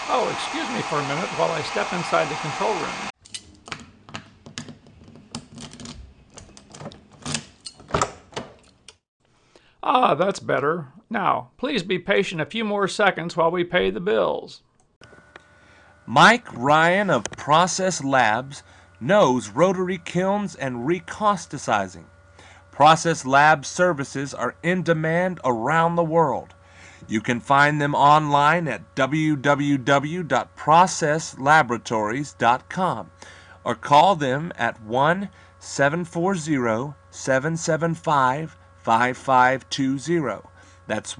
Oh, excuse me for a minute while I step inside the control room. Ah, that's better. Now, please be patient a few more seconds while we pay the bills. Mike Ryan of Process Labs knows rotary kilns and recausticizing. Process Labs services are in demand around the world. You can find them online at www.processlaboratories.com or call them at 1-740-775-5520. That's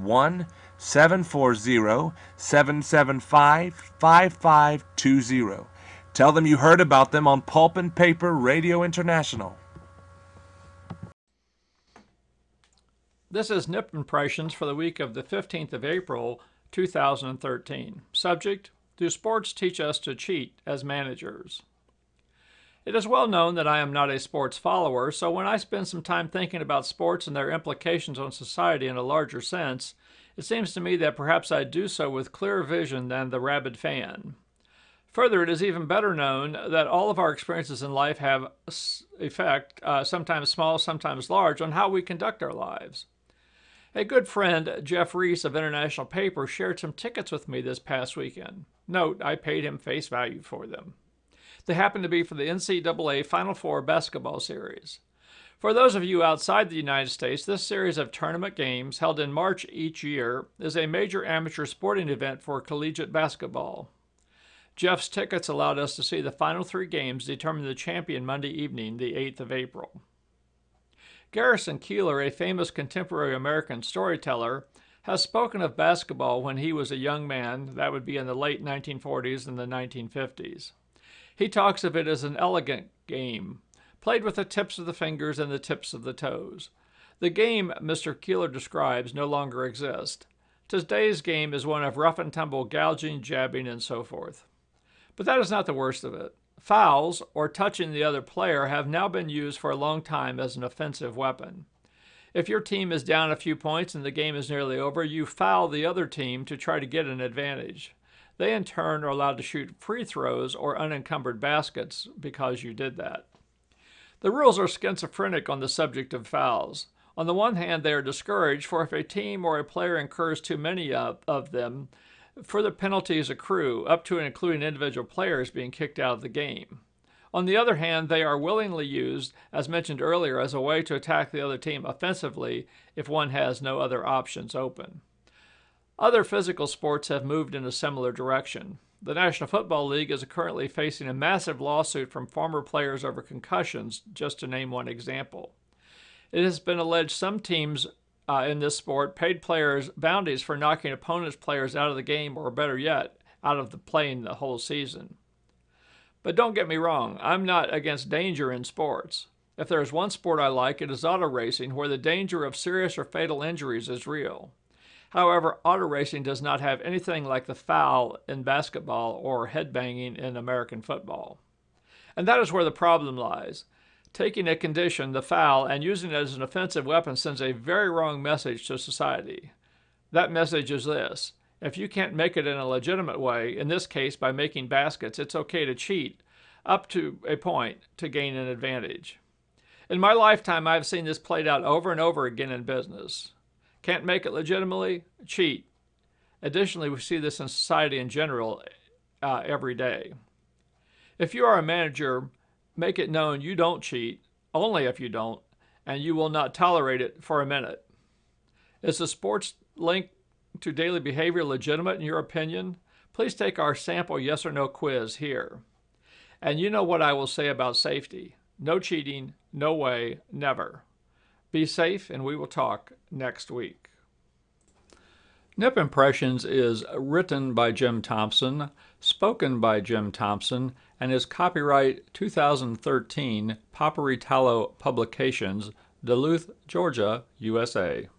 1-740-775-5520. Tell them you heard about them on Pulp and Paper Radio International. This is Nip Impressions for the week of the 15th of April, 2013. Subject: Do sports teach us to cheat as managers? It is well known that I am not a sports follower, so when I spend some time thinking about sports and their implications on society in a larger sense, it seems to me that perhaps I do so with clearer vision than the rabid fan. Further, it is even better known that all of our experiences in life have effect, sometimes small, sometimes large, on how we conduct our lives. A good friend, Jeff Reese of International Paper, shared some tickets with me this past weekend. Note, I paid him face value for them. They happen to be for the NCAA Final Four basketball series. For those of you outside the United States, this series of tournament games, held in March each year, is a major amateur sporting event for collegiate basketball. Jeff's tickets allowed us to see the final three games determine the champion Monday evening, the 8th of April. Garrison Keillor, a famous contemporary American storyteller, has spoken of basketball when he was a young man, that would be in the late 1940s and the 1950s. He talks of it as an elegant game, played with the tips of the fingers and the tips of the toes. The game Mr. Keillor describes no longer exists. Today's game is one of rough and tumble gouging, jabbing, and so forth. But that is not the worst of it. Fouls, or touching the other player, have now been used for a long time as an offensive weapon. If your team is down a few points and the game is nearly over, you foul the other team to try to get an advantage. They in turn are allowed to shoot free throws or unencumbered baskets because you did that. The rules are schizophrenic on the subject of fouls. On the one hand, they are discouraged, for if a team or a player incurs too many of them, further penalties accrue, up to and including individual players being kicked out of the game. On the other hand, they are willingly used, as mentioned earlier, as a way to attack the other team offensively if one has no other options open. Other physical sports have moved in a similar direction. The National Football League is currently facing a massive lawsuit from former players over concussions, just to name one example. It has been alleged some teams in this sport paid players bounties for knocking opponents' players out of the game, or better yet, out of the playing the whole season. But don't get me wrong, I'm not against danger in sports. If there is one sport I like, it is auto racing, where the danger of serious or fatal injuries is real. However, auto racing does not have anything like the foul in basketball or headbanging in American football. And that is where the problem lies. Taking a condition, the foul, and using it as an offensive weapon sends a very wrong message to society. That message is this: if you can't make it in a legitimate way, in this case by making baskets, it's okay to cheat, up to a point, to gain an advantage. In my lifetime, I've seen this played out over and over again in business. Can't make it legitimately? Cheat. Additionally, we see this in society in general every day. If you are a manager, make it known you don't cheat, only if you don't, and you will not tolerate it for a minute. Is the sports link to daily behavior legitimate in your opinion? Please take our sample yes or no quiz here. And you know what I will say about safety. No cheating, no way, never. Be safe, and we will talk next week. Nip Impressions is written by Jim Thompson, spoken by Jim Thompson, and is copyright 2013 Paperitalo Publications, Duluth, Georgia, USA.